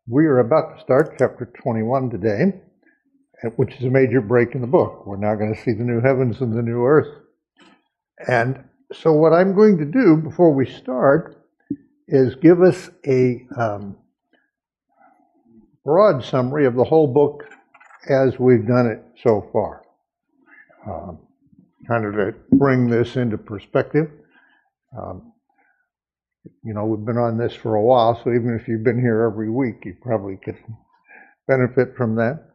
We are about to start chapter 21 today, which is a major break in the book. We're now going to see the new heavens and the new earth. And so what I'm going to do before we start is give us a broad summary of the whole book as we've done it so far. Kind of to bring this into perspective. We've been on this for a while, so even if you've been here every week, you probably could benefit from that.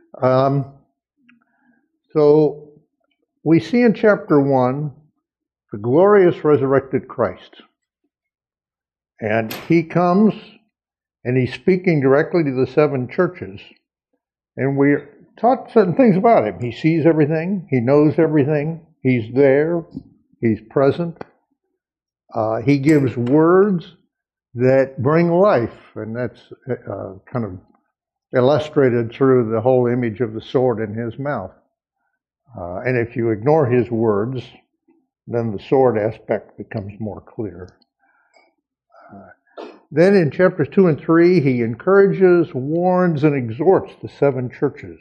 So we see in chapter 1 the glorious resurrected Christ. And he comes and he's speaking directly to the 7 churches. And we're taught certain things about him. He sees everything. He knows everything. He's there. He's present. He gives words that bring life, and that's kind of illustrated through the whole image of the sword in his mouth. And if you ignore his words, then the sword aspect becomes more clear. Then in chapters 2 and 3, he encourages, warns, and exhorts the 7 churches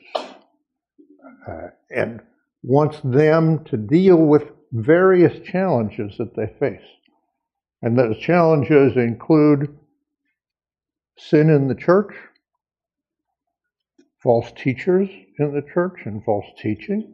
and wants them to deal with various challenges that they face. And those challenges include sin in the church, false teachers in the church and false teaching,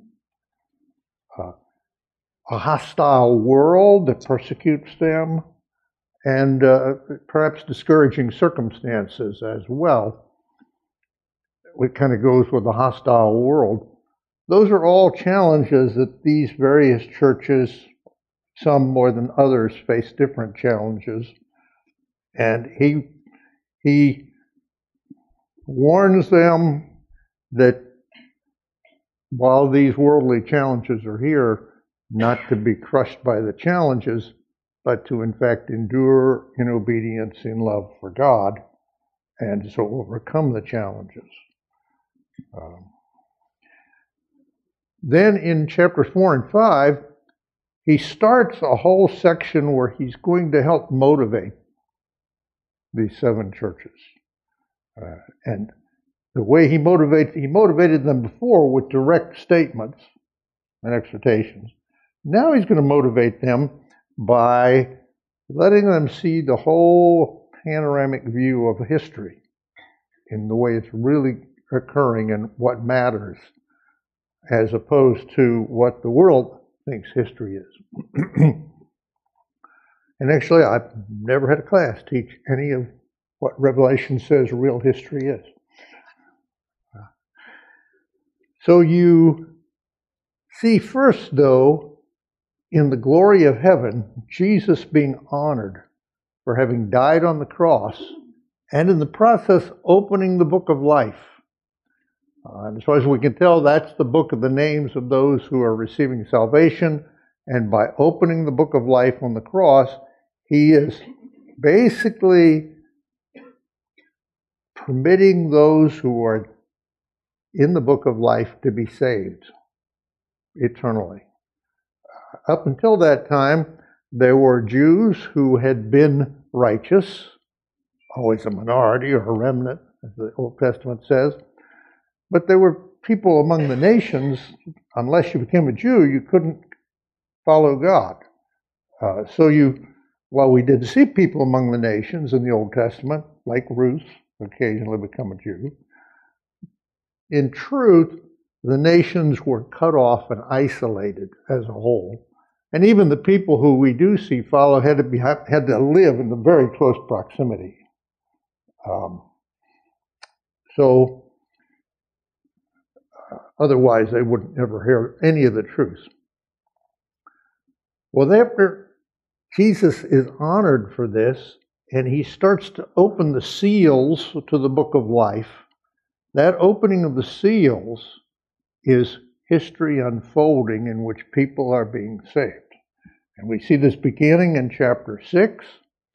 a hostile world that persecutes them, and perhaps discouraging circumstances as well. It kind of goes with the hostile world. Those are all challenges that these various churches, some more than others, face different challenges. And he warns them that while these worldly challenges are here, not to be crushed by the challenges, but to in fact endure in obedience in love for God, and so overcome the challenges. Then in chapters 4 and 5, he starts a whole section where he's going to help motivate these 7 churches. And the way he motivated them before with direct statements and exhortations. Now he's going to motivate them by letting them see the whole panoramic view of history in the way it's really occurring and what matters, as opposed to what the world thinks history is. And actually, I've never had a class teach any of what Revelation says real history is. So you see first, though, in the glory of heaven, Jesus being honored for having died on the cross, and in the process opening the book of life. And as far as we can tell, that's the book of the names of those who are receiving salvation. And by opening the book of life on the cross, he is basically permitting those who are in the book of life to be saved eternally. Up until that time, there were Jews who had been righteous, always a minority or a remnant, as the Old Testament says. But there were people among the nations, unless you became a Jew, you couldn't follow God. While we did see people among the nations in the Old Testament, like Ruth, occasionally become a Jew, in truth, the nations were cut off and isolated as a whole. And even the people who we do see follow had to live in a very close proximity. Otherwise, they would never hear any of the truth. Well, after Jesus is honored for this, and he starts to open the seals to the book of life, that opening of the seals is history unfolding in which people are being saved. And we see this beginning in chapter 6.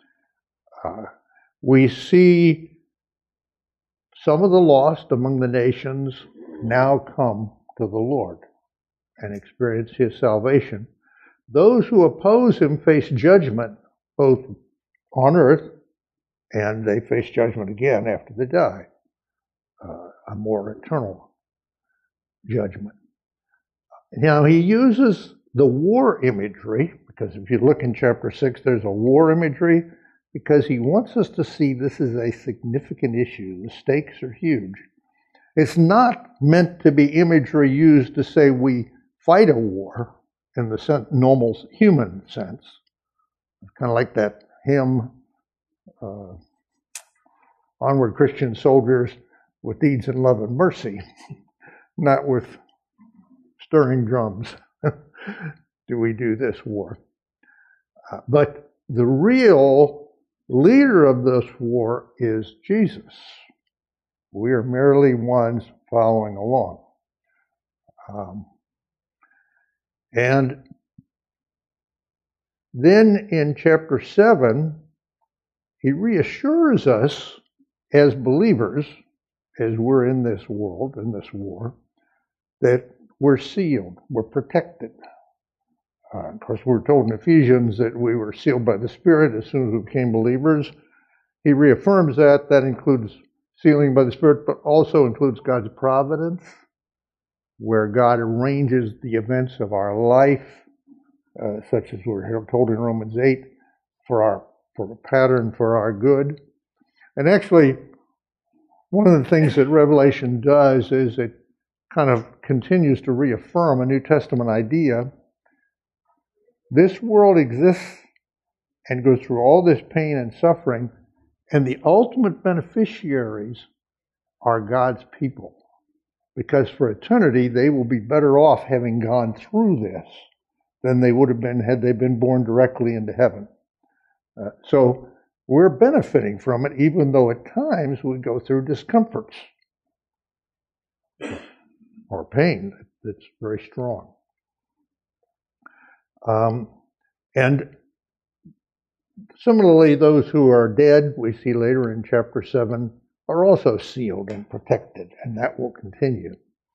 We see some of the lost among the nations now come to the Lord and experience his salvation. Those who oppose him face judgment both on earth and they face judgment again after they die, a more eternal judgment. Now, he uses the war imagery, because if you look in chapter 6, there's a war imagery, because he wants us to see this is a significant issue. The stakes are huge. It's not meant to be imagery used to say we fight a war in the normal human sense. It's kind of like that hymn, Onward Christian Soldiers with Deeds in Love and Mercy, not with stirring drums. Do we do this war? But the real leader of this war is Jesus. We are merely ones following along. And then in chapter 7, he reassures us as believers, as we're in this world, in this war, that we're sealed, we're protected. Of course, we're told in Ephesians that we were sealed by the Spirit as soon as we became believers. He reaffirms that. That includes sealing by the Spirit, but also includes God's providence, where God arranges the events of our life, such as we're told in Romans 8, for a pattern for our good. And actually, one of the things that Revelation does is it kind of continues to reaffirm a New Testament idea. This world exists and goes through all this pain and suffering, and the ultimate beneficiaries are God's people. Because for eternity, they will be better off having gone through this than they would have been had they been born directly into heaven. So we're benefiting from it, even though at times we go through discomforts or pain that's very strong. And similarly, those who are dead, we see later in chapter 7, are also sealed and protected, and that will continue.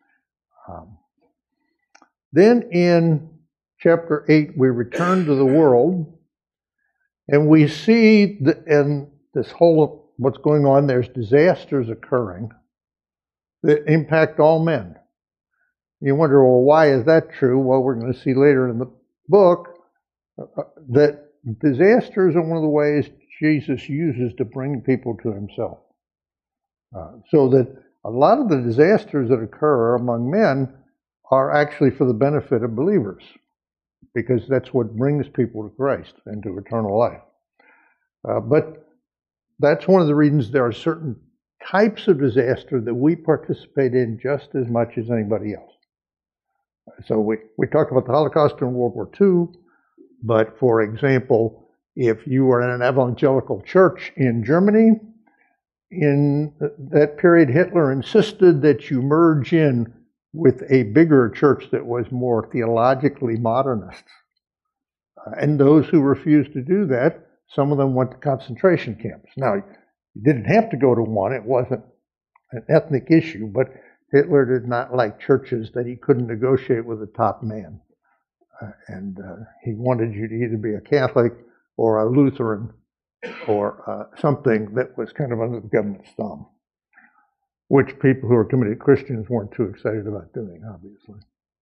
Then in chapter 8, we return to the world, and we see in this whole, what's going on, there's disasters occurring that impact all men. You wonder, well, why is that true? Well, we're going to see later in the book that disasters are one of the ways Jesus uses to bring people to himself. So that a lot of the disasters that occur among men are actually for the benefit of believers, because that's what brings people to Christ and to eternal life. But that's one of the reasons there are certain types of disaster that we participate in just as much as anybody else. So we talked about the Holocaust and World War II, but for example, if you were in an evangelical church in Germany, in that period, Hitler insisted that you merge in with a bigger church that was more theologically modernist. And those who refused to do that, some of them went to concentration camps. Now, you didn't have to go to one. It wasn't an ethnic issue, but Hitler did not like churches that he couldn't negotiate with the top man. And he wanted you to either be a Catholic or a Lutheran or something that was kind of under the government's thumb, which people who are committed Christians weren't too excited about doing, obviously.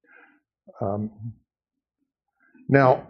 Now,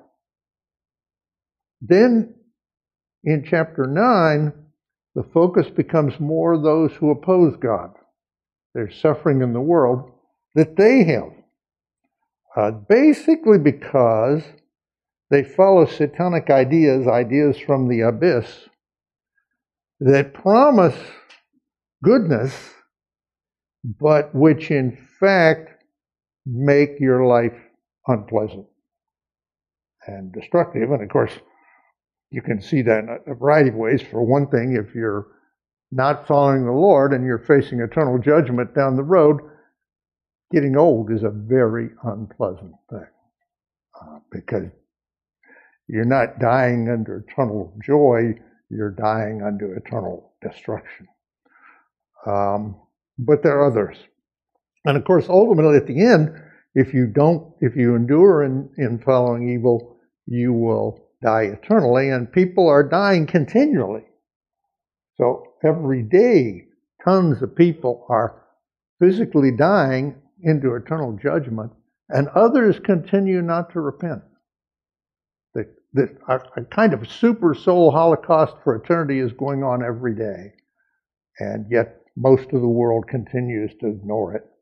then in chapter 9, the focus becomes more those who oppose God. There's suffering in the world that they have, basically because they follow satanic ideas from the abyss that promise goodness, but which in fact make your life unpleasant and destructive. And of course, you can see that in a variety of ways. For one thing, if you're not following the Lord and you're facing eternal judgment down the road, getting old is a very unpleasant thing, because you're not dying under eternal joy, you're dying under eternal destruction. But there are others. And of course, ultimately at the end, if you endure in following evil, you will die eternally, and people are dying continually So every day, tons of people are physically dying into eternal judgment, and others continue not to repent. A kind of super soul holocaust for eternity is going on every day, and yet most of the world continues to ignore it.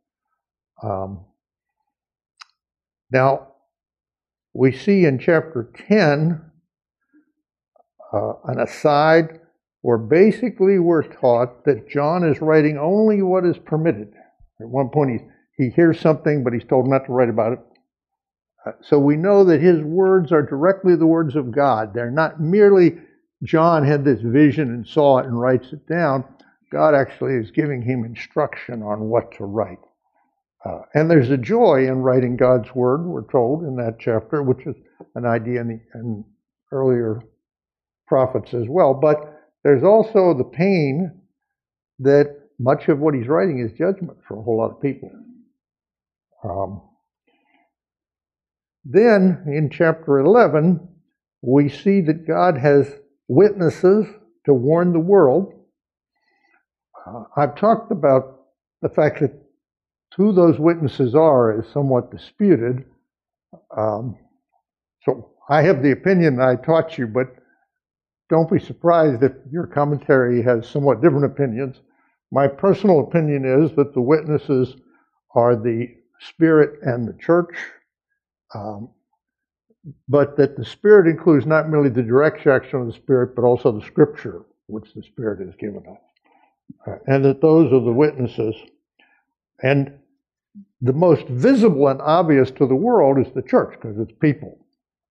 Now, we see in chapter 10 an aside where basically we're taught that John is writing only what is permitted. At one point he hears something, but he's told not to write about it. So we know that his words are directly the words of God. They're not merely John had this vision and saw it and writes it down. God actually is giving him instruction on what to write. And there's a joy in writing God's word, we're told in that chapter, which is an idea in earlier prophets as well. But there's also the pain that much of what he's writing is judgment for a whole lot of people. Then in chapter 11, we see that God has witnesses to warn the world. I've talked about the fact that who those witnesses are is somewhat disputed. So I have the opinion I taught you, but don't be surprised if your commentary has somewhat different opinions. My personal opinion is that the witnesses are the Spirit and the church, but that the Spirit includes not merely the direct action of the Spirit, but also the Scripture, which the Spirit has given us. And that those are the witnesses. And the most visible and obvious to the world is the church, because it's people.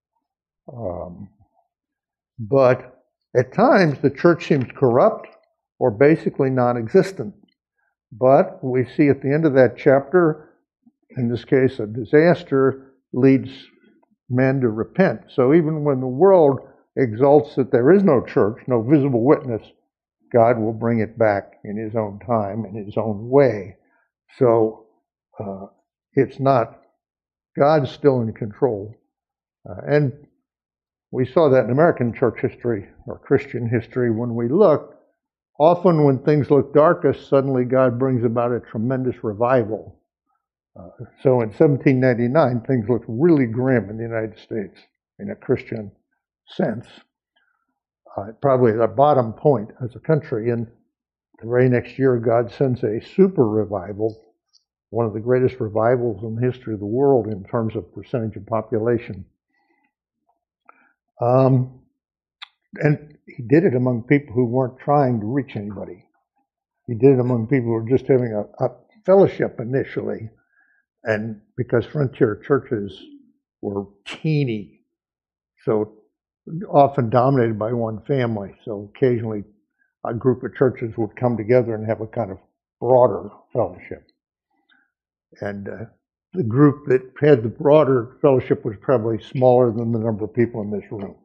But at times the church seems corrupt or basically non-existent. But we see at the end of that chapter, in this case, a disaster leads men to repent. So even when the world exalts that there is no church, no visible witness, God will bring it back in his own time, in his own way. So it's not, God's still in control. And we saw that in American church history or Christian history when we look. Often when things look darkest, suddenly God brings about a tremendous revival. So in 1799, things looked really grim in the United States in a Christian sense. Probably at a bottom point as a country. And the very next year, God sends a super revival, one of the greatest revivals in the history of the world in terms of percentage of population. And he did it among people who weren't trying to reach anybody. He did it among people who were just having a fellowship initially. And because frontier churches were teeny, so often dominated by one family, so occasionally a group of churches would come together and have a kind of broader fellowship. And the group that had the broader fellowship was probably smaller than the number of people in this room.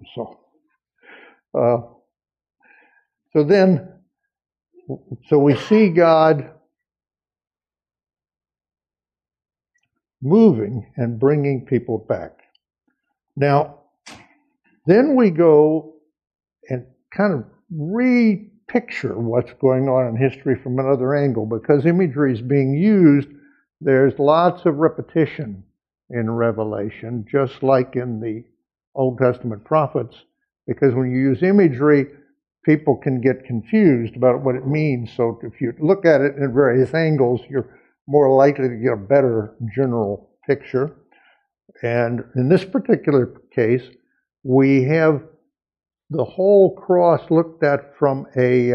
So we see God moving and bringing people back. Now, then we go and kind of repicture what's going on in history from another angle, because imagery is being used. There's lots of repetition in Revelation, just like in the Old Testament prophets, because when you use imagery, people can get confused about what it means. So if you look at it in various angles, you're more likely to get a better general picture. And in this particular case, we have the whole cross looked at from a,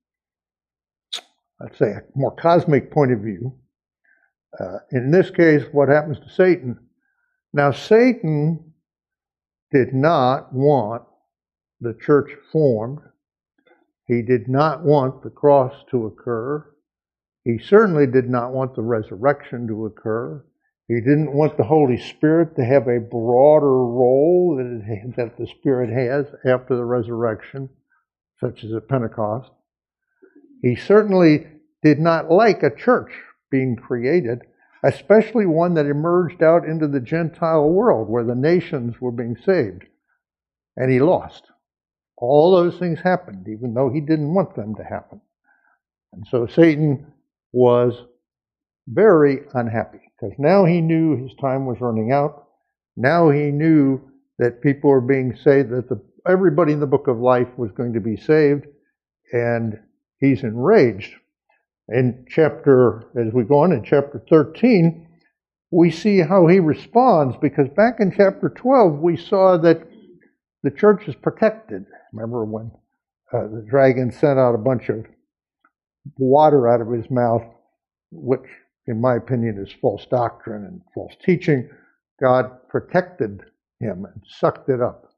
let's say, a more cosmic point of view. In this case, what happens to Satan? Now, Satan did not want the church formed. He did not want the cross to occur. He certainly did not want the resurrection to occur. He didn't want the Holy Spirit to have a broader role that the Spirit has after the resurrection, such as at Pentecost. He certainly did not like a church being created, especially one that emerged out into the Gentile world where the nations were being saved. And he lost. All those things happened, even though he didn't want them to happen. And so Satan was very unhappy, because now he knew his time was running out. Now he knew that people were being saved, that everybody in the book of life was going to be saved, and he's enraged. As we go on in chapter 13, we see how he responds, because back in chapter 12, we saw that the church is protected. Remember when the dragon sent out a bunch of water out of his mouth, which in my opinion is false doctrine and false teaching. God protected him and sucked it up.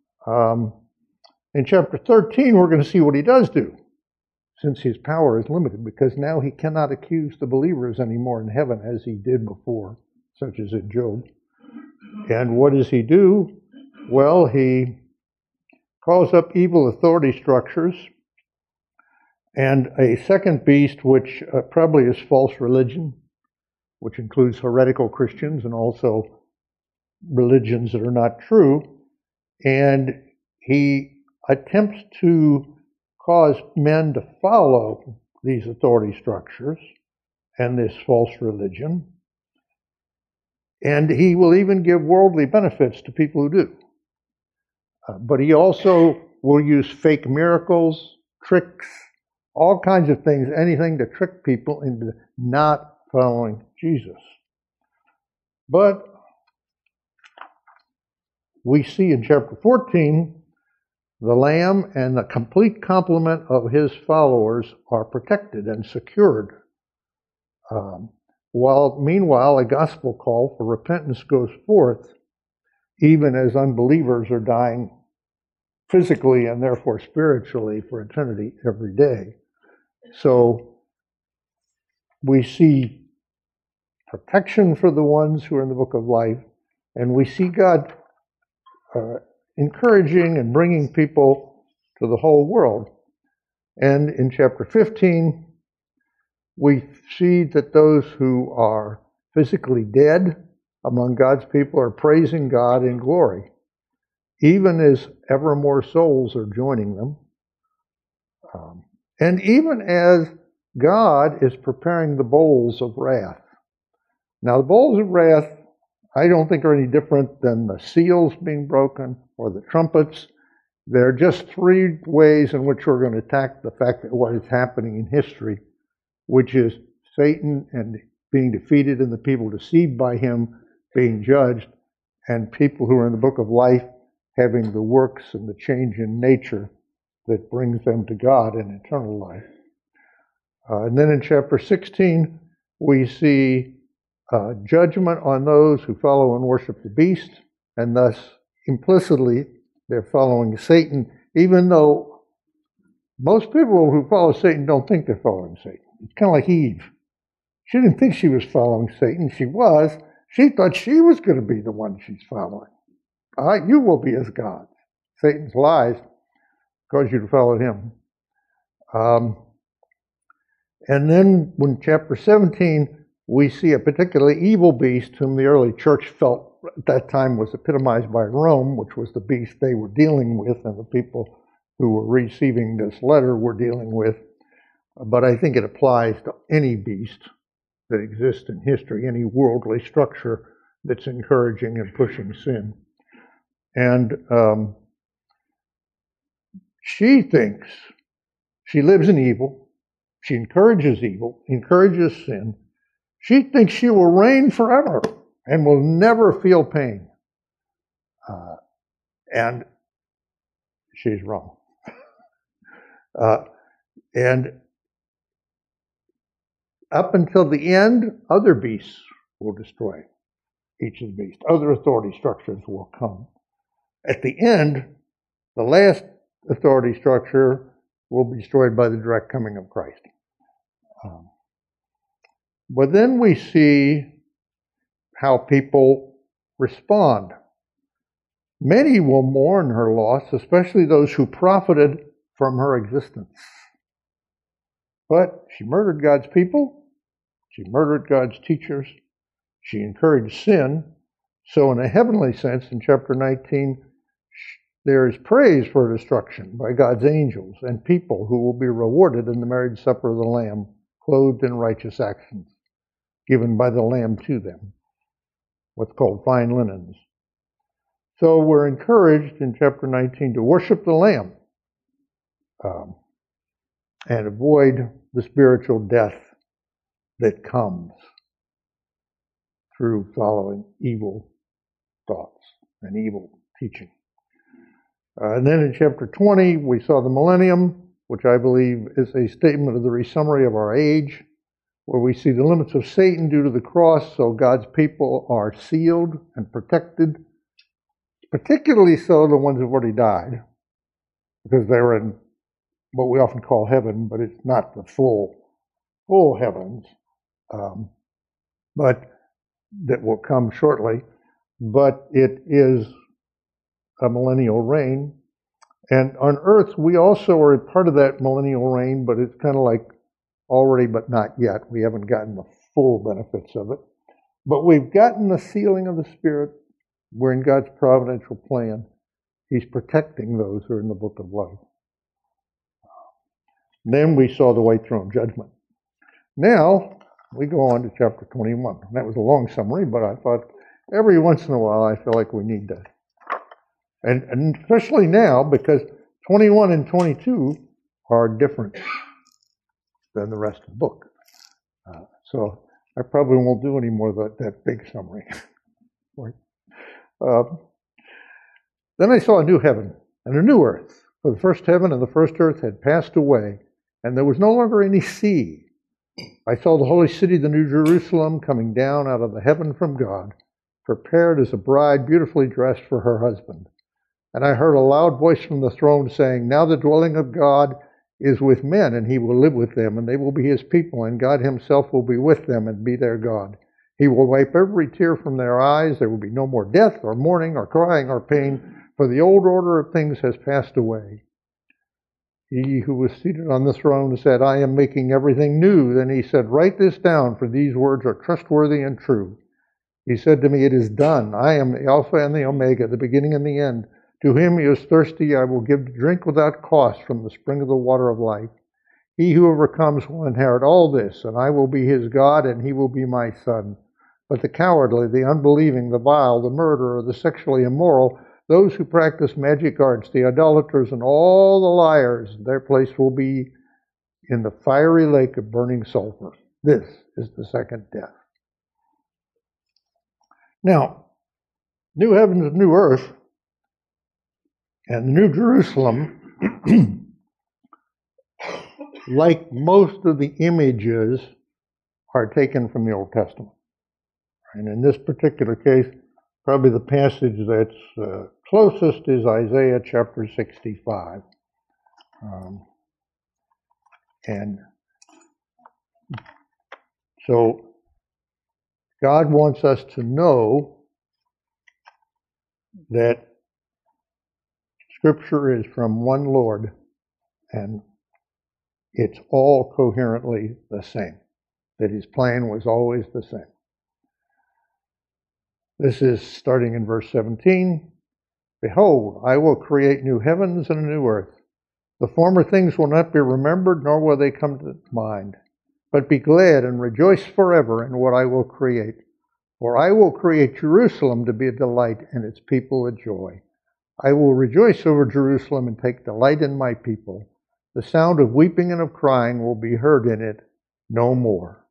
In chapter 13, we're going to see what he does do, since his power is limited, because now he cannot accuse the believers anymore in heaven as he did before, such as in Job. And what does he do? Well, he calls up evil authority structures and a second beast, which probably is false religion, which includes heretical Christians and also religions that are not true. And he attempts to cause men to follow these authority structures and this false religion. And he will even give worldly benefits to people who do. But he also will use fake miracles, tricks, all kinds of things, anything to trick people into not following Jesus. But we see in chapter 14, the Lamb and the complete complement of his followers are protected and secured. While meanwhile, a gospel call for repentance goes forth, even as unbelievers are dying physically and therefore spiritually for eternity every day. So we see protection for the ones who are in the book of life, and we see God encouraging and bringing people to the whole world. And in chapter 15, we see that those who are physically dead among God's people are praising God in glory, even as ever more souls are joining them. And even as God is preparing the bowls of wrath. Now, the bowls of wrath, I don't think are any different than the seals being broken or the trumpets. They're just three ways in which we're going to attack the fact that what is happening in history, which is Satan and being defeated and the people deceived by him being judged, and people who are in the book of life having the works and the change in nature that brings them to God in eternal life. And then in chapter 16, we see judgment on those who follow and worship the beast, and thus implicitly they're following Satan, even though most people who follow Satan don't think they're following Satan. It's kind of like Eve. She didn't think she was following Satan. She was. She thought she was going to be the one she's following. You will be as God. Satan's lies cause you to follow him. And then when chapter 17, we see a particularly evil beast whom the early church felt at that time was epitomized by Rome, which was the beast they were dealing with and the people who were receiving this letter were dealing with. But I think it applies to any beast that exists in history, any worldly structure that's encouraging and pushing sin. And she thinks she lives in evil. She encourages evil, encourages sin. She thinks she will reign forever and will never feel pain. And she's wrong. And up until the end, other beasts will destroy each of the beasts. Other authority structures will come. At the end, the last authority structure will be destroyed by the direct coming of Christ. But then we see how people respond. Many will mourn her loss, especially those who profited from her existence. But she murdered God's people. She murdered God's teachers. She encouraged sin. So in a heavenly sense, in chapter 19, There is praise for destruction by God's angels and people who will be rewarded in the marriage supper of the Lamb, clothed in righteous actions, given by the Lamb to them, what's called fine linens. So we're encouraged in chapter 19 to worship the Lamb and avoid the spiritual death that comes through following evil thoughts and evil teaching. And then in chapter 20, we saw the millennium, which I believe is a statement of the resummary of our age, where we see the limits of Satan due to the cross, so God's people are sealed and protected, particularly so the ones who've already died, because they're in what we often call heaven, but it's not the full heavens, but that will come shortly. But it is a millennial reign. And on earth, we also are a part of that millennial reign, but it's kind of like already but not yet. We haven't gotten the full benefits of it. But we've gotten the sealing of the Spirit. We're in God's providential plan. He's protecting those who are in the book of life. Then we saw the white throne judgment. Now, we go on to chapter 21. That was a long summary, but I thought every once in a while I feel like we need to. And especially now, because 21 and 22 are different than the rest of the book. So I probably won't do any more of that big summary. Then I saw a new heaven and a new earth. For the first heaven and the first earth had passed away, and there was no longer any sea. I saw the holy city, the New Jerusalem, coming down out of the heaven from God, prepared as a bride beautifully dressed for her husband. And I heard a loud voice from the throne saying, "Now the dwelling of God is with men, and he will live with them, and they will be his people, and God himself will be with them and be their God. He will wipe every tear from their eyes. There will be no more death or mourning or crying or pain, for the old order of things has passed away." He who was seated on the throne said, "I am making everything new." Then he said, "Write this down, for these words are trustworthy and true." He said to me, "It is done. I am the Alpha and the Omega, the beginning and the end. To him who is thirsty, I will give to drink without cost from the spring of the water of life. He who overcomes will inherit all this, and I will be his God, and he will be my son. But the cowardly, the unbelieving, the vile, the murderer, the sexually immoral, those who practice magic arts, the idolaters, and all the liars, their place will be in the fiery lake of burning sulfur. This is the second death." Now, new heavens and new earth, and the New Jerusalem, like most of the images, are taken from the Old Testament. And in this particular case, probably the passage that's closest is Isaiah chapter 65. And so God wants us to know that Scripture is from one Lord, and it's all coherently the same, that his plan was always the same. This is starting in verse 17. "Behold, I will create new heavens and a new earth. The former things will not be remembered, nor will they come to mind. But be glad and rejoice forever in what I will create. For I will create Jerusalem to be a delight, and its people a joy. I will rejoice over Jerusalem and take delight in my people. The sound of weeping and of crying will be heard in it no more."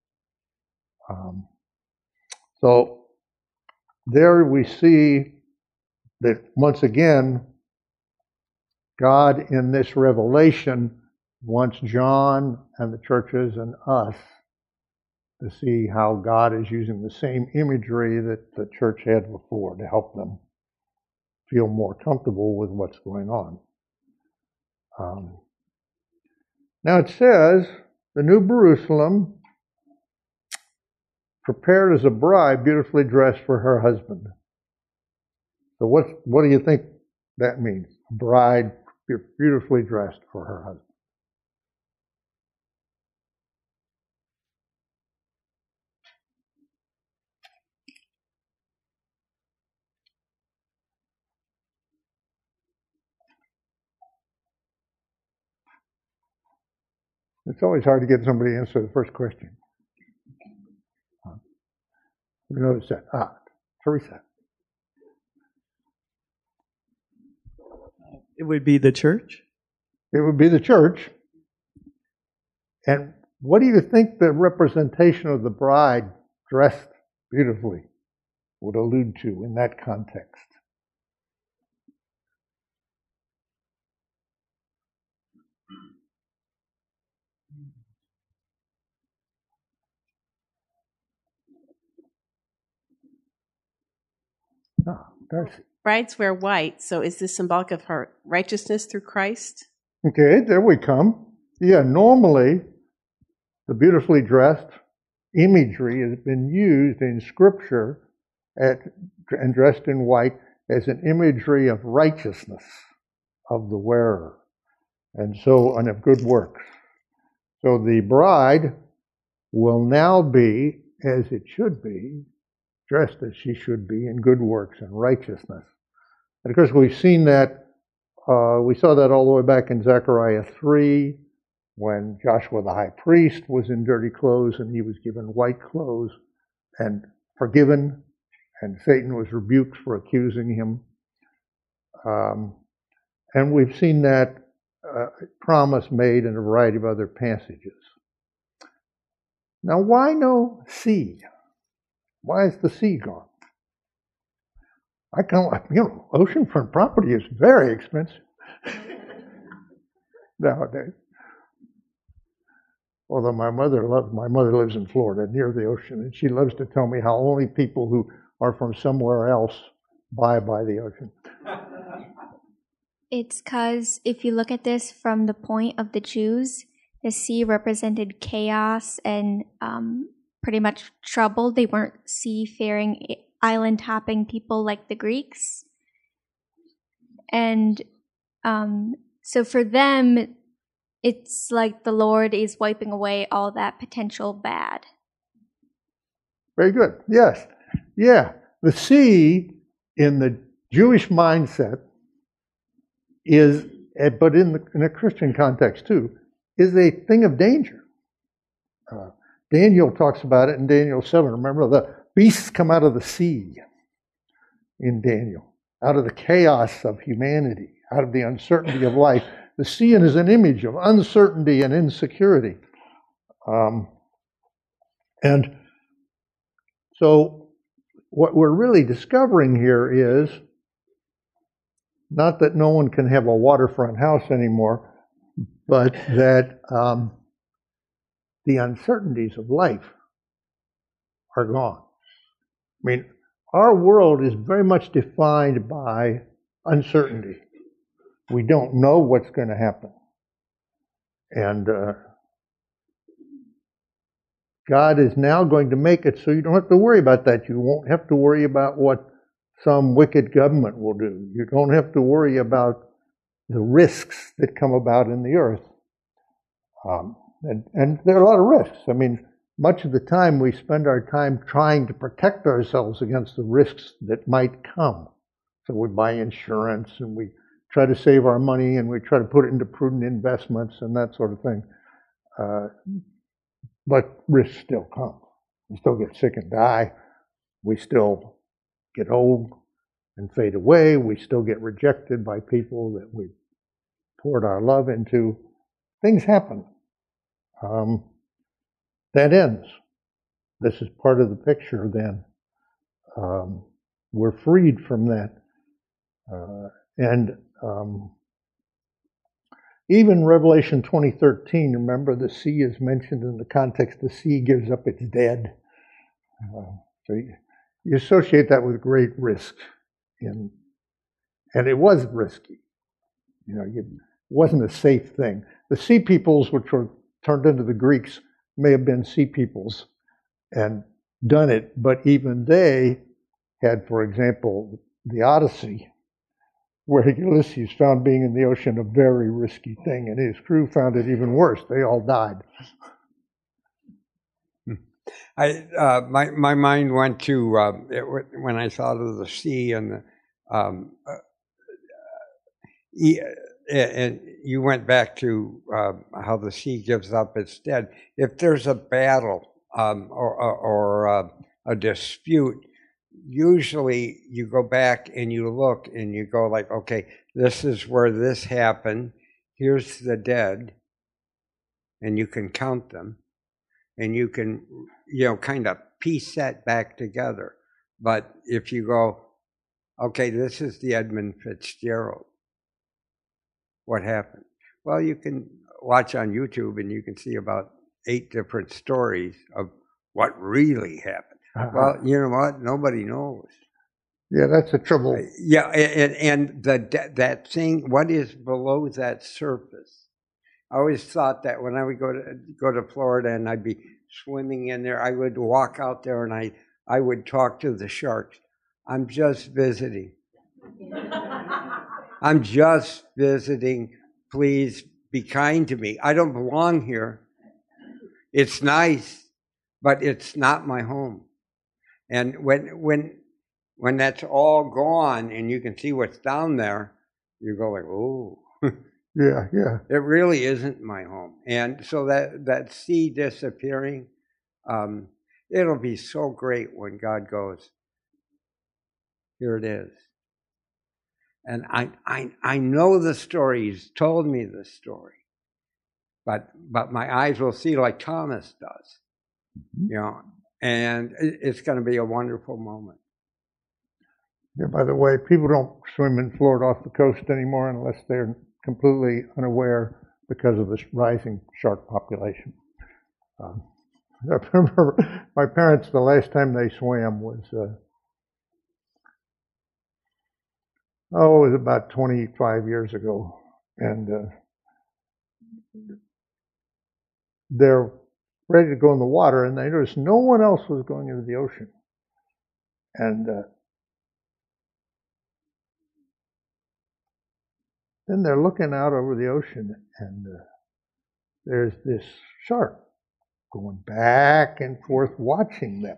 So there we see that once again, God in this revelation wants John and the churches and us to see how God is using the same imagery that the church had before to help them feel more comfortable with what's going on. Now it says, the New Jerusalem, prepared as a bride, beautifully dressed for her husband. So what do you think that means? A bride beautifully dressed for her husband. It's always hard to get somebody to answer the first question. You notice that? Teresa. It would be the church. It would be the church. And what do you think the representation of the bride dressed beautifully would allude to in that context? Darcy. Brides wear white, so is this symbolic of her righteousness through Christ? Okay, there we come. Yeah, normally the beautifully dressed imagery has been used in Scripture and dressed in white as an imagery of righteousness of the wearer, and of good works. So the bride will now be, as it should be, dressed as she should be in good works and righteousness. And of course, we've seen that, we saw that all the way back in Zechariah 3, when Joshua the high priest was in dirty clothes and he was given white clothes and forgiven, and Satan was rebuked for accusing him. And we've seen that promise made in a variety of other passages. Now, why no sea? Why is the sea gone? Oceanfront property is very expensive nowadays. Although my mother lives in Florida near the ocean, and she loves to tell me how only people who are from somewhere else buy by the ocean. It's because if you look at this from the point of the Jews, the sea represented chaos and pretty much trouble. They weren't seafaring, island-hopping people like the Greeks. And so for them, it's like the Lord is wiping away all that potential bad. Very good. Yes. Yeah. The sea, in the Jewish mindset, is, but in a Christian context too, is a thing of danger. Daniel talks about it in Daniel 7. Remember, the beasts come out of the sea in Daniel, out of the chaos of humanity, out of the uncertainty of life. The sea is an image of uncertainty and insecurity. And so what we're really discovering here is not that no one can have a waterfront house anymore, but that the uncertainties of life are gone. I mean, our world is very much defined by uncertainty. We don't know what's going to happen. And God is now going to make it so you don't have to worry about that. You won't have to worry about what some wicked government will do. You don't have to worry about the risks that come about in the earth. And there are a lot of risks. I mean, much of the time we spend our time trying to protect ourselves against the risks that might come. So we buy insurance and we try to save our money and we try to put it into prudent investments and that sort of thing. But risks still come. We still get sick and die. We still get old and fade away. We still get rejected by people that we poured our love into. Things happen. That ends. This is part of the picture then. We're freed from that. Even Revelation 20:13, remember the sea is mentioned in the context, the sea gives up its dead. So you associate that with great risk. And it was risky. It wasn't a safe thing. The sea peoples, which were turned into the Greeks, may have been sea peoples and done it, but even they had, for example, the Odyssey, where Ulysses found being in the ocean a very risky thing, and his crew found it even worse. They all died. My mind went to when I thought of the sea and and you went back to how the sea gives up its dead. If there's a battle or a dispute, usually you go back and you look and you go like, okay, this is where this happened. Here's the dead, and you can count them, and you can, kind of piece that back together. But if you go, okay, this is the Edmund Fitzgerald, what happened? Well, you can watch on YouTube and you can see about 8 different stories of what really happened. Well, you know what? Nobody knows. Yeah, that's the trouble. Yeah, and that thing, what is below that surface? I always thought that when I would go to Florida and I'd be swimming in there, I would walk out there and I would talk to the sharks. I'm just visiting. I'm just visiting. Please be kind to me. I don't belong here. It's nice, but it's not my home. And when that's all gone and you can see what's down there, you go like, oh. Yeah. It really isn't my home. And so that sea disappearing, it'll be so great when God goes, here it is. And I know the story. He's told me the story. But my eyes will see like Thomas does. And it's going to be a wonderful moment. Yeah, by the way, people don't swim in Florida off the coast anymore unless they're completely unaware because of this rising shark population. I remember my parents, the last time they swam was, it was about 25 years ago. And they're ready to go in the water, and they noticed no one else was going into the ocean. And then they're looking out over the ocean, and there's this shark going back and forth watching them.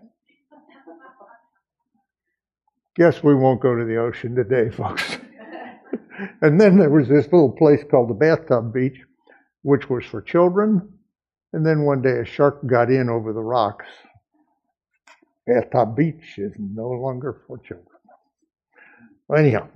Guess we won't go to the ocean today, folks. And then there was this little place called the Bathtub Beach, which was for children. And then one day a shark got in over the rocks. Bathtub Beach is no longer for children. Well, anyhow,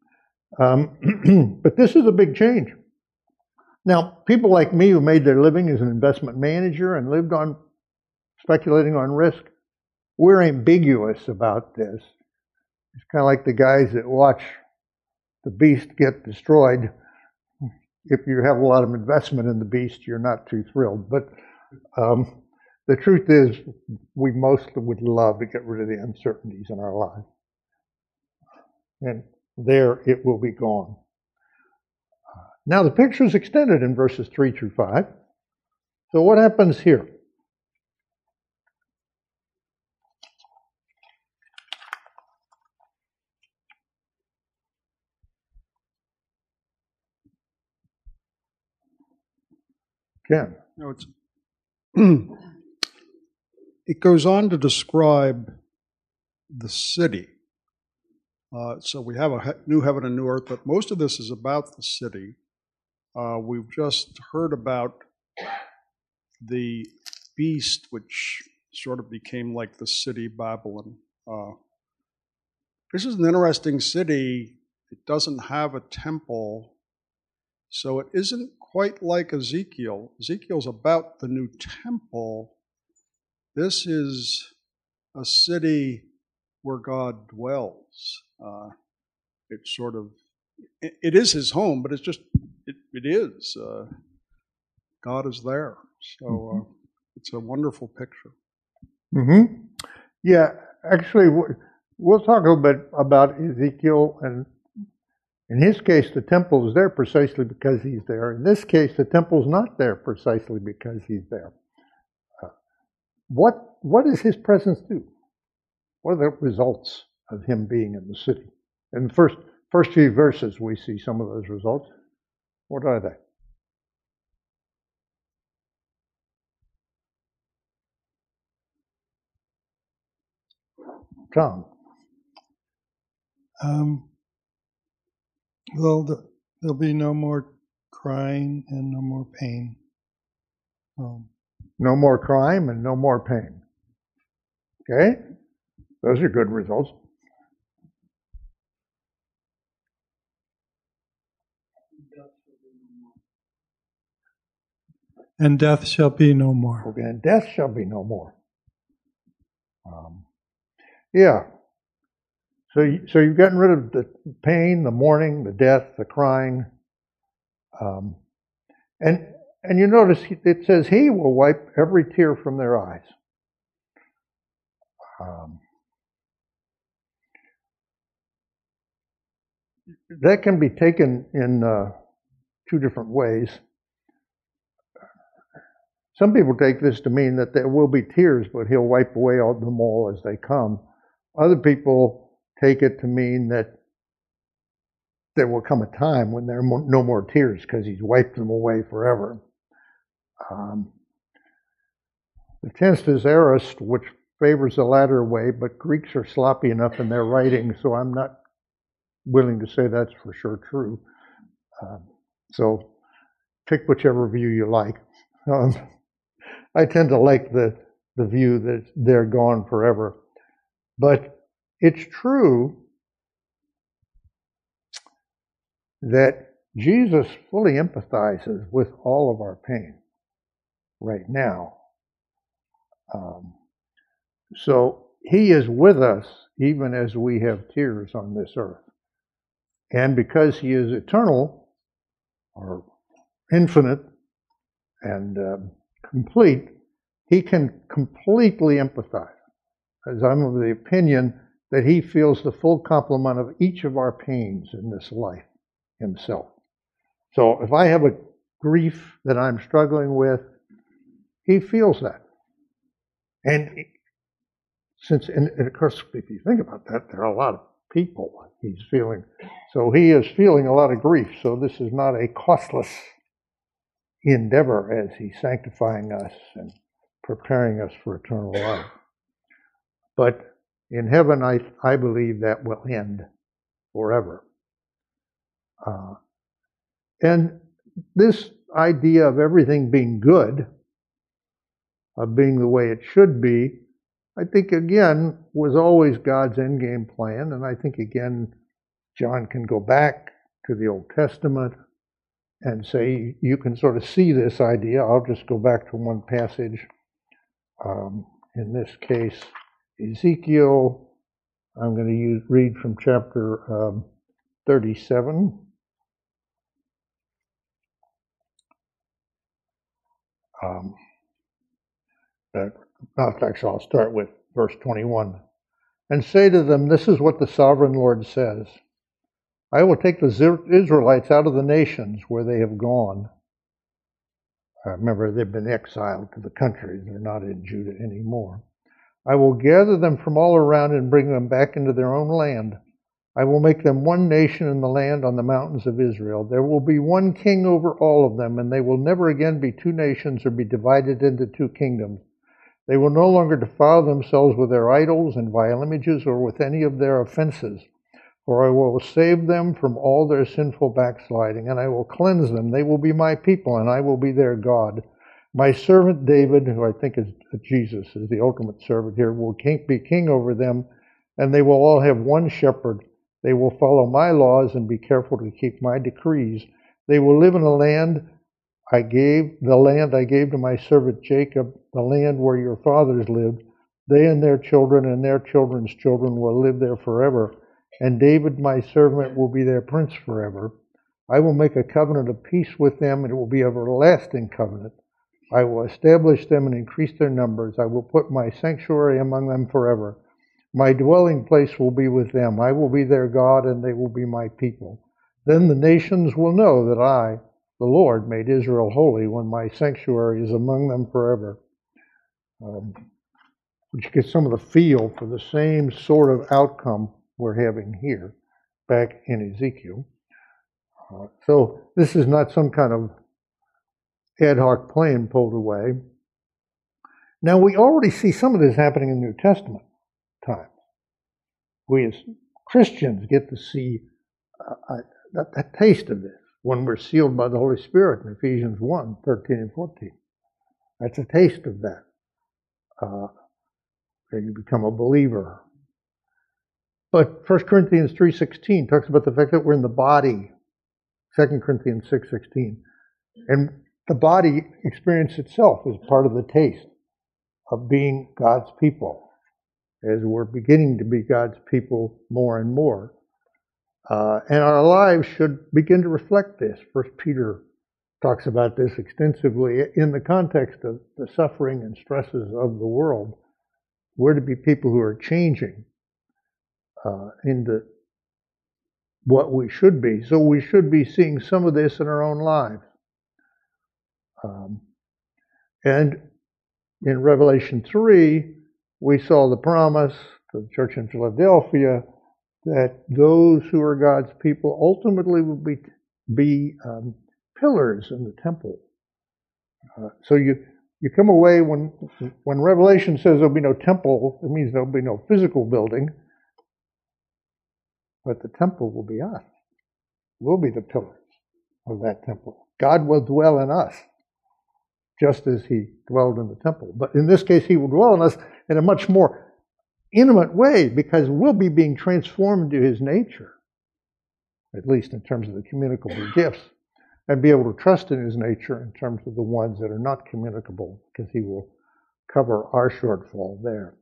but this is a big change. Now, people like me who made their living as an investment manager and lived on speculating on risk, we're ambiguous about this. It's kind of like the guys that watch the beast get destroyed. If you have a lot of investment in the beast, you're not too thrilled. But the truth is, we mostly would love to get rid of the uncertainties in our lives. And there it will be gone. Now the picture is extended in verses 3 through 5. So what happens here? Ken? No, it goes on to describe the city. So we have a new heaven and new earth, but most of this is about the city. We've just heard about the beast, which sort of became like the city Babylon. This is an interesting city. It doesn't have a temple, so it isn't quite like Ezekiel. Ezekiel's about the new temple. This is a city where God dwells. It's sort of, it is his home, but it's just, it is. God is there. So it's a wonderful picture. Mm-hmm. Yeah, actually, we'll talk a little bit about Ezekiel, and in his case, the temple is there precisely because he's there. In this case, the temple's not there precisely because he's there. What does his presence do? What are the results of him being in the city? In the first few verses, we see some of those results. What are they? Tom? Well, There'll be no more crying and no more pain. No more crime and no more pain. Okay? Those are good results. And death shall be no more. Okay, and death shall be no more. Yeah. So you've gotten rid of the pain, the mourning, the death, the crying. And you notice it says He will wipe every tear from their eyes. That can be taken in two different ways. Some people take this to mean that there will be tears, but He'll wipe away them all as they come. Other people take it to mean that there will come a time when there are no more tears because He's wiped them away forever. The tense is aorist, which favors the latter way, but Greeks are sloppy enough in their writing, so I'm not willing to say that's for sure true. So pick whichever view you like. I tend to like the view that they're gone forever. But it's true that Jesus fully empathizes with all of our pain right now. So He is with us even as we have tears on this earth. And because He is eternal, or infinite, and complete, He can completely empathize. As I'm of the opinion that He feels the full complement of each of our pains in this life Himself. So if I have a grief that I'm struggling with, He feels that. And of course, if you think about that, there are a lot of people He's feeling. So He is feeling a lot of grief. So this is not a costless endeavor as He's sanctifying us and preparing us for eternal life. But in heaven, I believe that will end forever. And this idea of everything being good, of being the way it should be, I think, again, was always God's endgame plan. And I think, again, John can go back to the Old Testament and say, you can sort of see this idea. I'll just go back to one passage. In this case, Ezekiel. I'm going to read from chapter 37. Actually, I'll start with verse 21. And say to them, this is what the sovereign Lord says. I will take the Israelites out of the nations where they have gone. Remember, they've been exiled to the countries. They're not in Judah anymore. I will gather them from all around and bring them back into their own land. I will make them one nation in the land on the mountains of Israel. There will be one king over all of them, and they will never again be two nations or be divided into two kingdoms. They will no longer defile themselves with their idols and vile images or with any of their offenses. For I will save them from all their sinful backsliding, and I will cleanse them. They will be my people, and I will be their God. My servant David, who I think is Jesus, is the ultimate servant here, will be king over them, and they will all have one shepherd. They will follow my laws and be careful to keep my decrees. They will live in the land I gave to my servant Jacob, the land where your fathers lived. They and their children's children will live there forever. And David, my servant, will be their prince forever. I will make a covenant of peace with them, and it will be an everlasting covenant. I will establish them and increase their numbers. I will put my sanctuary among them forever. My dwelling place will be with them. I will be their God, and they will be my people. Then the nations will know that I, the Lord, made Israel holy when my sanctuary is among them forever. Which gets some of the feel for the same sort of outcome we're having here, back in Ezekiel. So this is not some kind of ad hoc plan pulled away. Now we already see some of this happening in the New Testament times. We as Christians get to see a taste of this. when we're sealed by the Holy Spirit in Ephesians 1, 13 and 14. That's a taste of that. And you become a believer. But 1 Corinthians 3:16 talks about the fact that we're in the body. 2 Corinthians 6:16. And the body experience itself is part of the taste of being God's people, as we're beginning to be God's people more and more. And our lives should begin to reflect this. First Peter talks about this extensively in the context of the suffering and stresses of the world. We're to be people who are changing into what we should be. So we should be seeing some of this in our own lives. And in Revelation 3, we saw the promise to the church in Philadelphia that those who are God's people ultimately will be pillars in the temple. So you come away when Revelation says there'll be no temple, it means there'll be no physical building, but the temple will be us. We'll be the pillars of that temple. God will dwell in us, just as he dwelled in the temple. But in this case, he will dwell in us in a much more intimate way, because we'll be being transformed into his nature, at least in terms of the communicable gifts, and be able to trust in his nature in terms of the ones that are not communicable, because he will cover our shortfall there.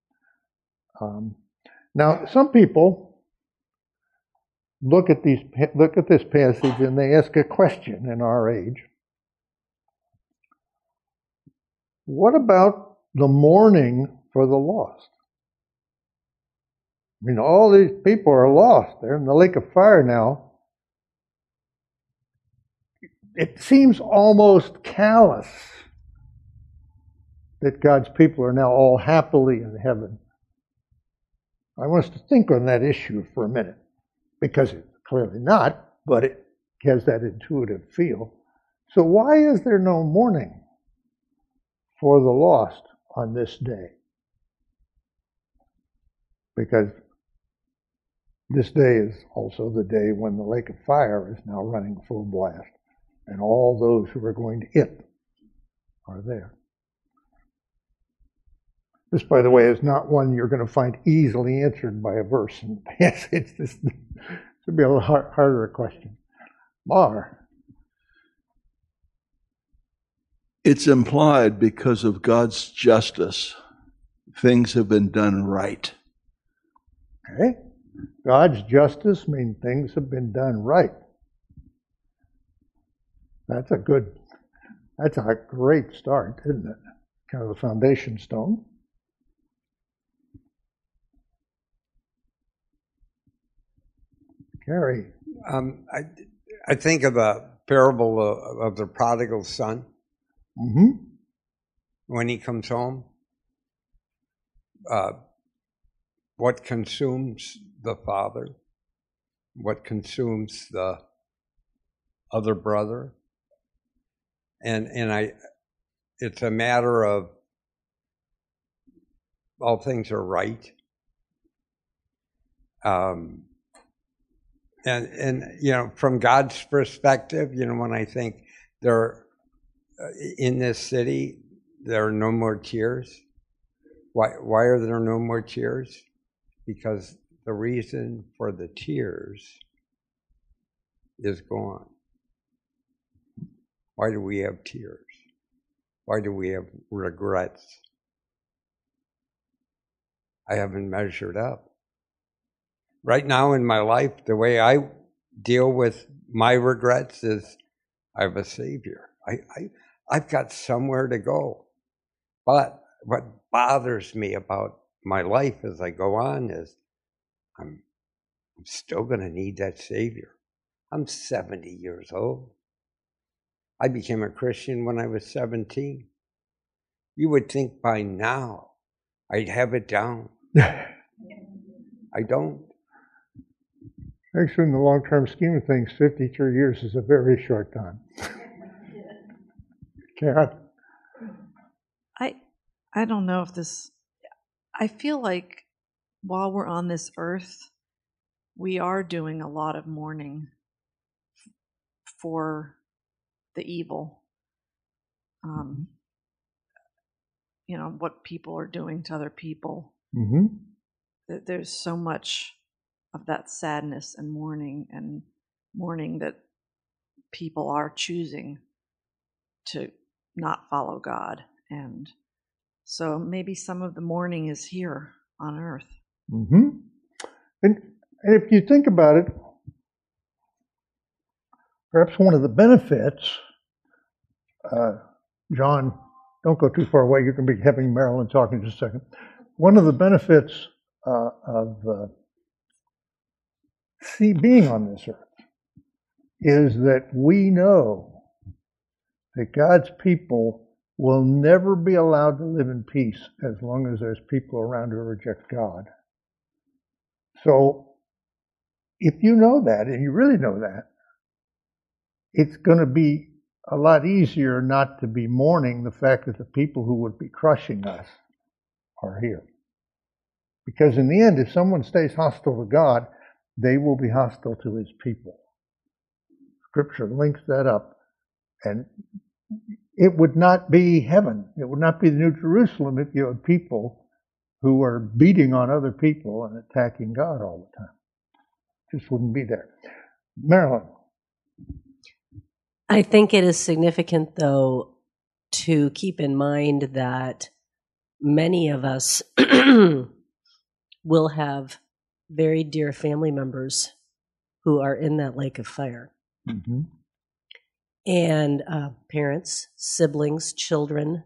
Now, some people look at this passage and they ask a question in our age. What about the mourning for the lost? I mean, all these people are lost. They're in the lake of fire now. It seems almost callous that God's people are now all happily in heaven. I want us to think on that issue for a minute, because it's clearly not, but it has that intuitive feel. So why is there no mourning for the lost on this day? Because this day is also the day when the lake of fire is now running full blast, and all those who are going to it are there. This, by the way, is not one you're going to find easily answered by a verse in the passage. This would be a little harder question. Mar. It's implied because of God's justice, things have been done right. Okay. God's justice means things have been done right. That's a great start, isn't it? Kind of a foundation stone. Gary. I think of the parable of the prodigal son. Mm-hmm. When he comes home, what consumes the father? What consumes the other brother? And it's a matter of all things are right. And you know, from God's perspective, you know, when I think there in this city there are no more tears. Why are there no more tears? Because the reason for the tears is gone. Why do we have tears? Why do we have regrets? I haven't measured up. Right now in my life, the way I deal with my regrets is I have a Savior. I've got somewhere to go. But what bothers me about my life as I go on is I'm still going to need that Savior. I'm 70 years old. I became a Christian when I was 17. You would think by now I'd have it down. I don't. Actually, in the long-term scheme of things, 53 years is a very short time. Karen? I don't know if this... I feel like while we're on this earth, we are doing a lot of mourning for the evil. What people are doing to other people. Mm-hmm. There's so much of that sadness and mourning that people are choosing to not follow God. And so maybe some of the mourning is here on earth. Mm-hmm. And if you think about it, perhaps one of the benefits, John, don't go too far away. You're going to be having Marilyn talk in just a second. One of the benefits of being on this earth is that we know that God's people will never be allowed to live in peace as long as there's people around who reject God. So if you know that, and you really know that, it's going to be a lot easier not to be mourning the fact that the people who would be crushing us are here. Because in the end, if someone stays hostile to God, they will be hostile to his people. Scripture links that up. And it would not be heaven. It would not be the New Jerusalem if you had people who are beating on other people and attacking God all the time. Just wouldn't be there. Marilyn. I think it is significant, though, to keep in mind that many of us will have very dear family members who are in that lake of fire. Mm-hmm. And parents, siblings, children.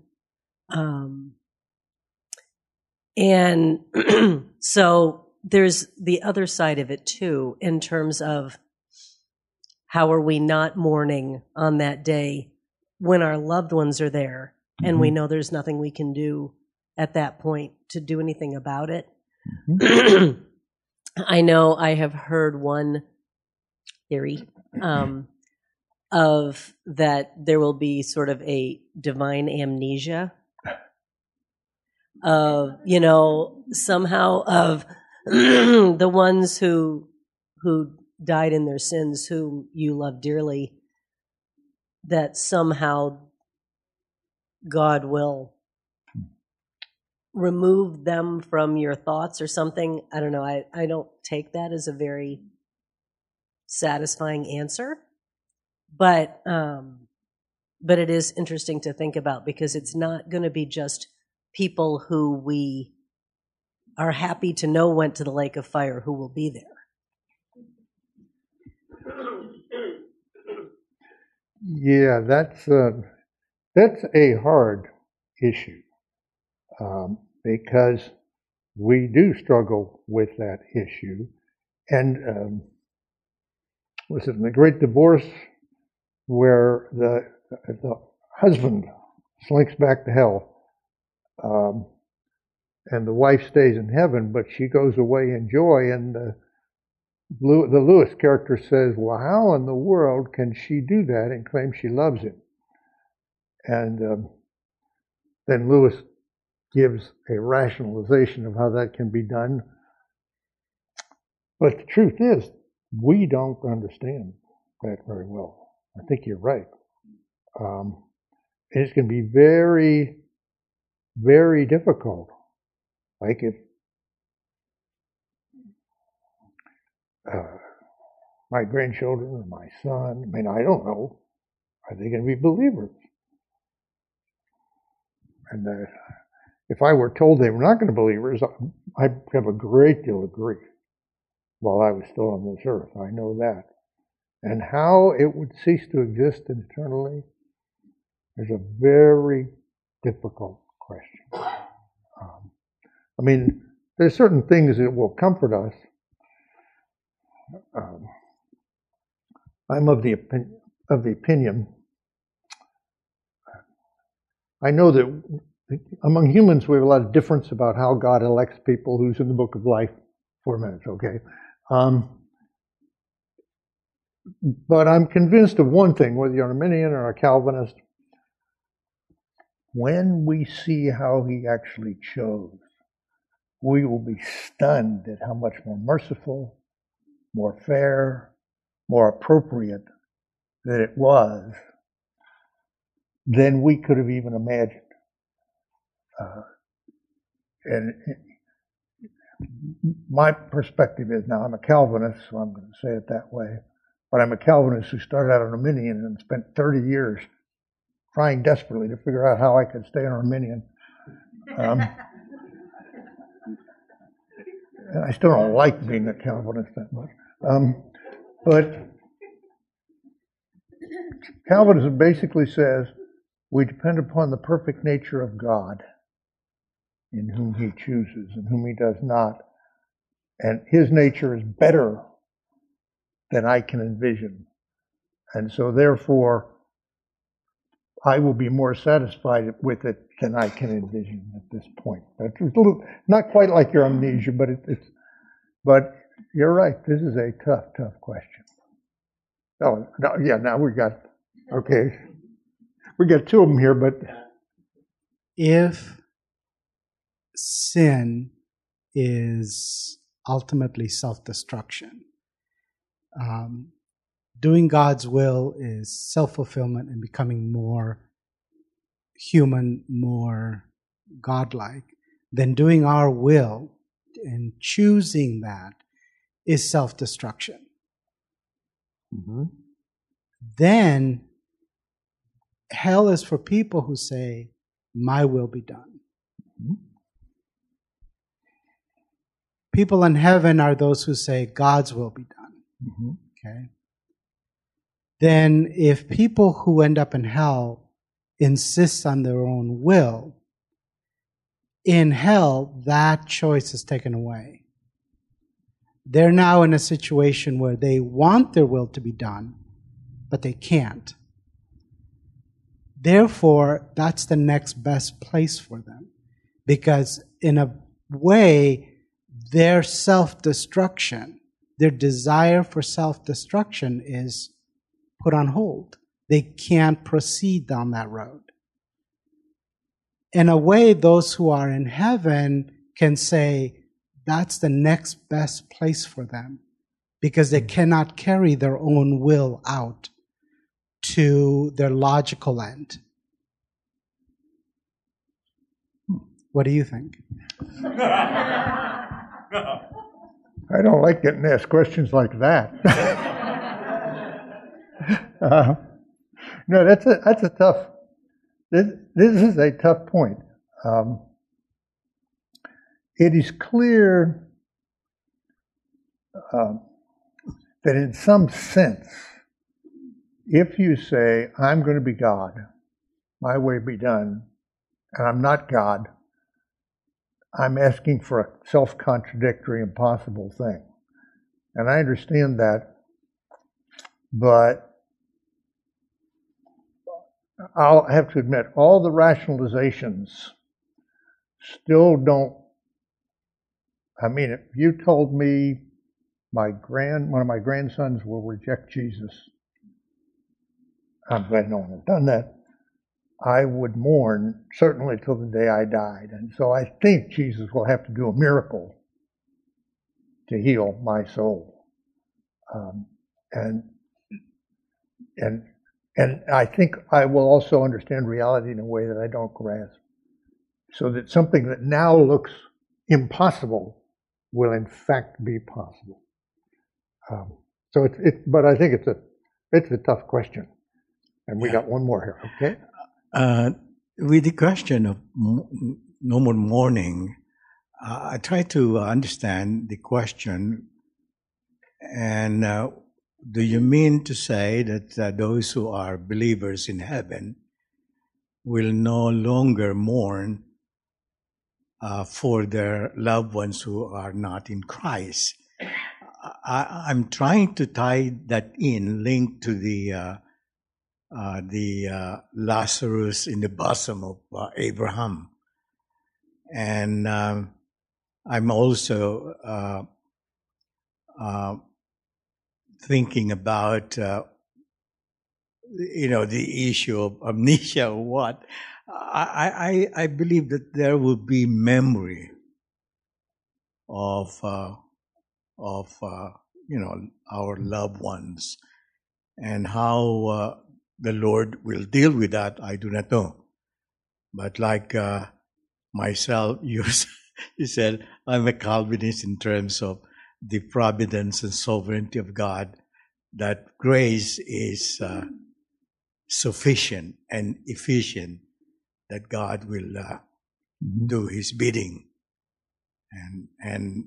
And so there's the other side of it, too, in terms of how are we not mourning on that day when our loved ones are there and we know there's nothing we can do at that point to do anything about it. Mm-hmm. I know I have heard one theory of that there will be sort of a divine amnesia of, somehow of the ones who died in their sins, whom you love dearly, that somehow God will remove them from your thoughts or something. I don't know. I don't take that as a very satisfying answer, but it is interesting to think about, because it's not going to be just people who we are happy to know went to the lake of fire who will be there. Yeah, that's a hard issue because we do struggle with that issue. And was it in The Great Divorce where the husband slinks back to hell and the wife stays in heaven, but she goes away in joy, and the Lewis character says, well, how in the world can she do that and claim she loves him? And then Lewis gives a rationalization of how that can be done. But the truth is, we don't understand that very well. I think you're right. And it's going to be very, very difficult. Like if my grandchildren or my son, I don't know, are they going to be believers? And if I were told they were not going to be believers, I'd have a great deal of grief while I was still on this earth. I know that. And how it would cease to exist eternally is a very difficult question. There's certain things that will comfort us. I'm of the opinion. I know that among humans we have a lot of difference about how God elects people. Who's in the book of life? 4 minutes, okay. But I'm convinced of one thing, whether you're an Arminian or a Calvinist, when we see how he actually chose, we will be stunned at how much more merciful, more fair, more appropriate that it was than we could have even imagined. And my perspective is, now I'm a Calvinist, so I'm going to say it that way, but I'm a Calvinist who started out an Arminian and spent 30 years trying desperately to figure out how I could stay an Arminian. And I still don't like being a Calvinist that much. But Calvinism basically says we depend upon the perfect nature of God, in whom he chooses and whom he does not. And his nature is better than I can envision. And so therefore, I will be more satisfied with it than I can envision at this point. That's a little, not quite like your amnesia, but but you're right. This is a tough question. Oh, no, yeah, now we got two of them here, but if sin is ultimately self-destruction, doing God's will is self-fulfillment and becoming more human, more godlike, then doing our will and choosing that is self-destruction. mm-hmm. Then hell is for people who say, my will be done. Mm-hmm. People in heaven are those who say, God's will be done. Mm-hmm. Okay. Then if people who end up in hell insist on their own will, in hell, that choice is taken away. They're now in a situation where they want their will to be done, but they can't. Therefore, that's the next best place for them. Because in a way, their self-destruction, their desire for self-destruction is put on hold. They can't proceed down that road. In a way, those who are in heaven can say that's the next best place for them because they cannot carry their own will out to their logical end. What do you think? I don't like getting asked questions like that. No, that's a tough. This is a tough point. It is clear that in some sense, if you say, I'm going to be God, my way be done, and I'm not God, I'm asking for a self-contradictory, impossible thing. And I understand that, but I'll have to admit, all the rationalizations still don't. I mean, if you told me one of my grandsons will reject Jesus, I'm glad no one has done that, I would mourn certainly till the day I died. And so I think Jesus will have to do a miracle to heal my soul. And I think I will also understand reality in a way that I don't grasp. So that something that now looks impossible will in fact be possible. But I think it's a tough question. And we got one more here, okay? With the question of no more mourning, I try to understand the question. And do you mean to say that those who are believers in heaven will no longer mourn for their loved ones who are not in Christ? I'm trying to tie that in, linked to the Lazarus in the bosom of Abraham. And I'm also thinking about, the issue of amnesia or what. I believe that there will be memory of our loved ones. And how the Lord will deal with that, I do not know. But like myself, you said, I'm a Calvinist in terms of the providence and sovereignty of God, that grace is sufficient and efficient, that God will do His bidding. And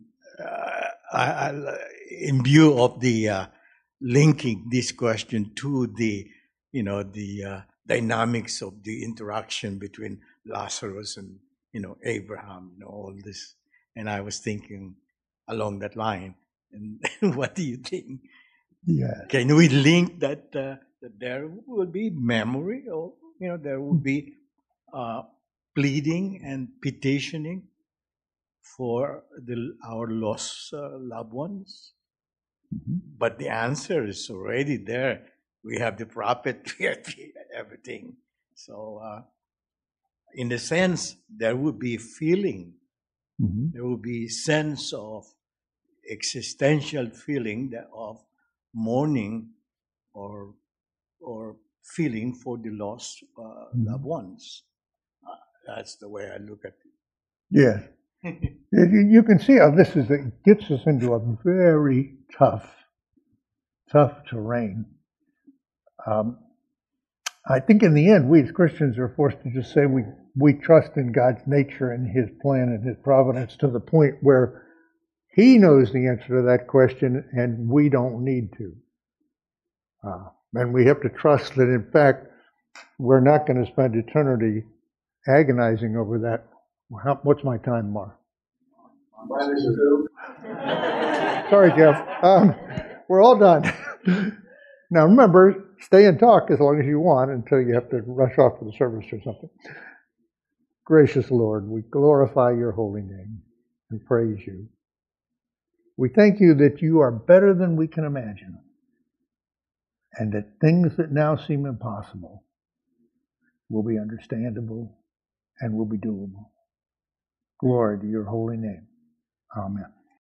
in view of the linking this question to the dynamics of the interaction between Lazarus and Abraham, all this, and I was thinking along that line. And what do you think? Yeah. Can we link that there will be memory, or there will be pleading and petitioning for our lost loved ones? But the answer is already there. We have the prophet, we have everything. So, in a sense, there would be feeling. There will be sense of existential feeling of mourning or feeling for the lost loved ones. That's the way I look at it. Yes. You can see how this gets us into a very tough terrain. I think in the end, we as Christians are forced to just say we trust in God's nature and His plan and His providence to the point where He knows the answer to that question and we don't need to. And we have to trust that, in fact, we're not going to spend eternity agonizing over that. What's my time, Mar? Sorry, Jeff. We're all done. Now remember, stay and talk as long as you want until you have to rush off to the service or something. Gracious Lord, we glorify your holy name and praise you. We thank you that you are better than we can imagine, and that things that now seem impossible will be understandable and will be doable. Glory to your holy name. Amen.